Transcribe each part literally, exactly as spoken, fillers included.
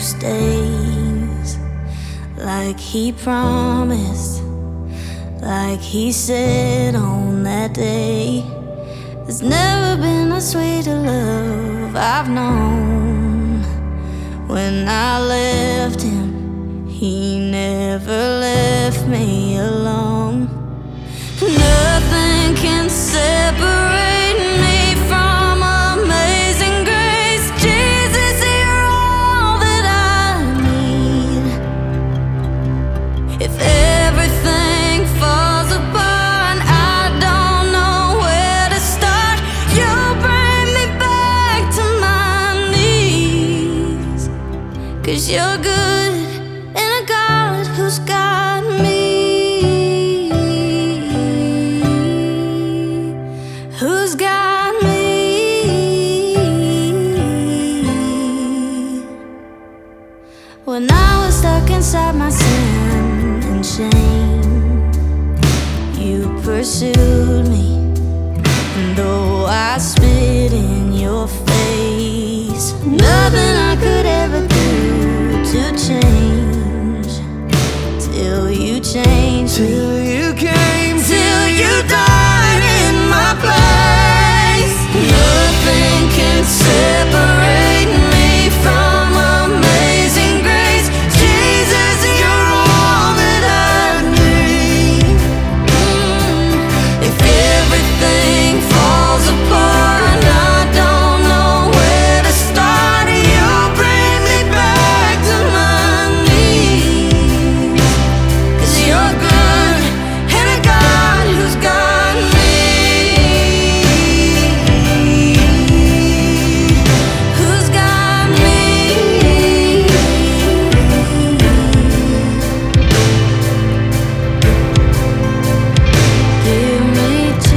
stays, like he promised, like he said on that day. There's never been a sweeter love I've known. When I left him, he never left me alone. Nothing can separate me from amazing grace. Jesus, you're all that I need. If everything falls apart, I don't know where to start, you'll bring me back to my knees. 'Cause you're good and a God who's got me. Who's got me? When I was stuck inside my sin and shame, you pursued me, and though I spit in your face, nothing I could ever do to change, till you changed me, Till you came, till you died in my place. Nothing can separate me from amazing grace. Jesus, you're all that I need. Mm. If everything falls apart, I don't know where to start, you'll bring me back to my knees. 'Cause you're good and a God who's got me. Who's got me? Give me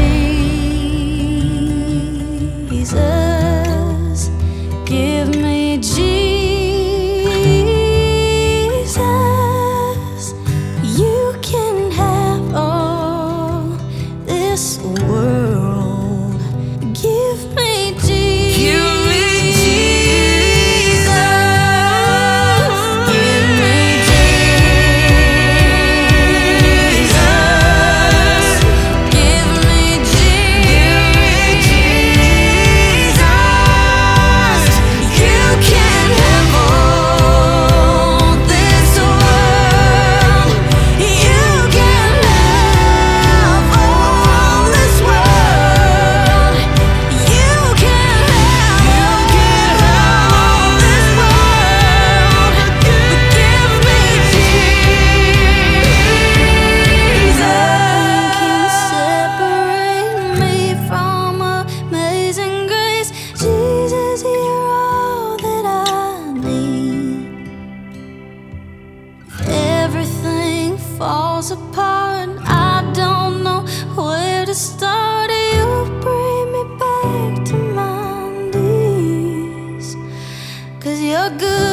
Jesus. Give me Jesus. You can have all this world. Give me Jesus. Give me Jesus. Give me Jesus. Give me Jesus. You can have all this world. You can have all this world. You can have all this world. But give me Jesus. Can separate me from amazing grace. Jesus, you're all that I need. If everything falls apart, I don't know where to start, you bring me back to my knees. 'Cause you're good